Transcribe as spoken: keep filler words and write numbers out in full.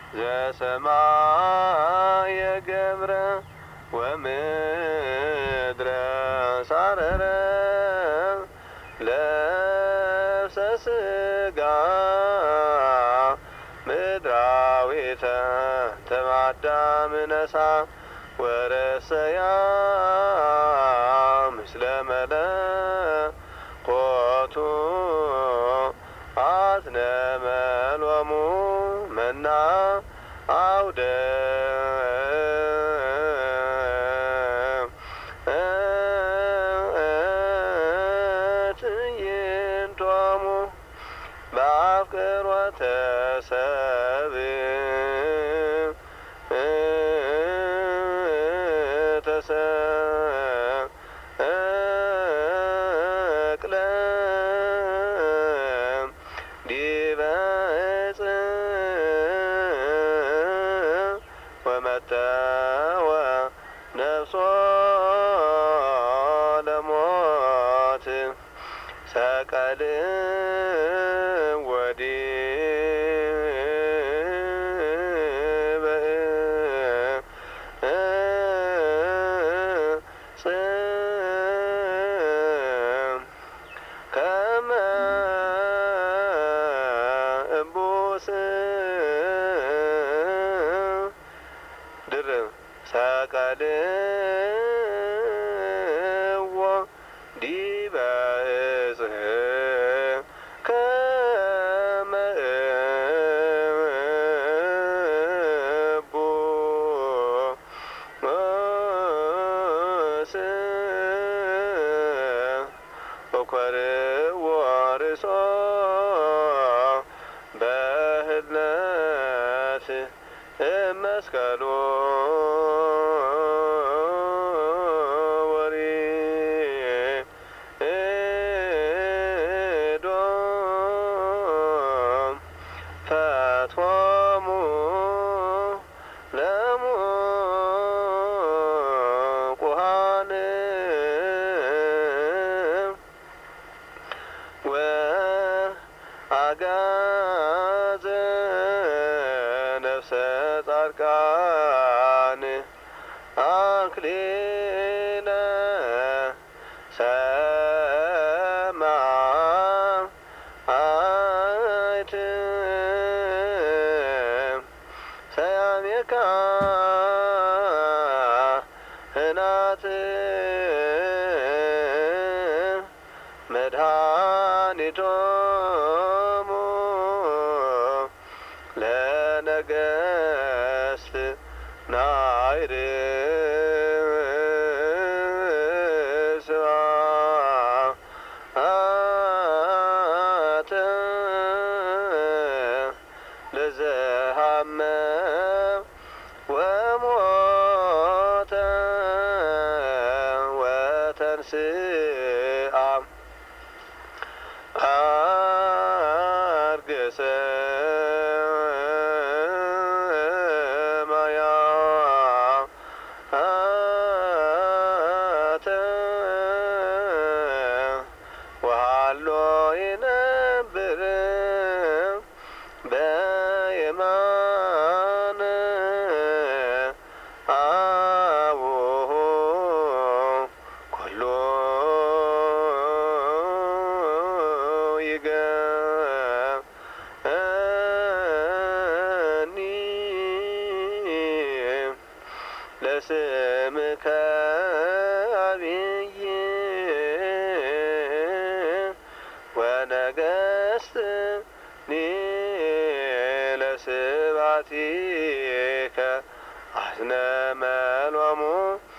ዘሰማየ ገብረ ወምድረ ሳረረ ለብሰ ሥጋ ምድራዊተ ተማዳም ነሣ ወረሰያ ምስለ መለኮቱ አዝነመሎሙ መና አውደ ትዕይንቶሙ በአፍቅሮተ ሰብእ ተሰቅለ ዲበ ዕፅ ወመተወ ነፍሶ ለሞት ሰቀልዎ ዲበ ዕፅ ከመ እምቡስ ድርብ ሰቀልዎ ዲበ ዕፅ ከመ እምቡስ ወኰርዎ ርእሶ በህድነት እመስቀሎ ወሪዶ ፈትሖሙ ለሙቁሃን ወአጋዘ ነፍሰ ጻድቃን አክሊለ ሰማዕት ሰያሜ ካህናት መድኃኒቶሙ ለነገሥት ናይር ስብሐተ ለዘሃመ ወሞተ ወተንሥአ አርገ ሰማያተ ወሃሎ ይነብር በየማነ አቡሁ ኩሉ ይገኒ ለስምከ አብይ ወነገሥትኒ ለስብሐቲከ አዝነመሎሙ